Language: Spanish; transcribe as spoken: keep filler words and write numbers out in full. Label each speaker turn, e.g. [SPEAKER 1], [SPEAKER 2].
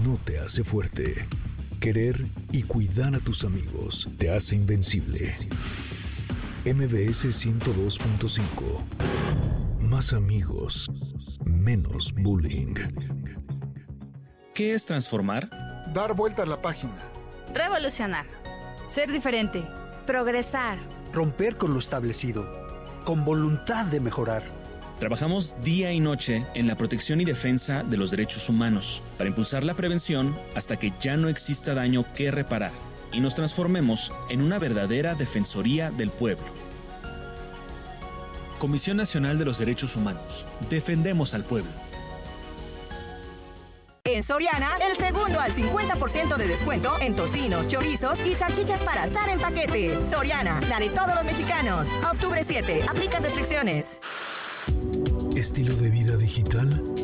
[SPEAKER 1] no te hace fuerte. Querer y cuidar a tus amigos te hace invencible. M B S ciento dos punto cinco. Más amigos, menos bullying.
[SPEAKER 2] ¿Qué es transformar?
[SPEAKER 3] Dar vuelta a la página.
[SPEAKER 4] Revolucionar. Ser diferente. Progresar.
[SPEAKER 5] Romper con lo establecido. Con voluntad de mejorar.
[SPEAKER 2] Trabajamos día y noche en la protección y defensa de los derechos humanos para impulsar la prevención hasta que ya no exista daño que reparar y nos transformemos en una verdadera defensoría del pueblo.
[SPEAKER 6] Comisión Nacional de los Derechos Humanos. Defendemos al pueblo.
[SPEAKER 7] En Soriana, el segundo al cincuenta por ciento de descuento en tocinos, chorizos y salchichas para asar en paquete. Soriana, la de todos los mexicanos. A octubre siete, aplica restricciones.
[SPEAKER 1] ¿Estilo de vida digital?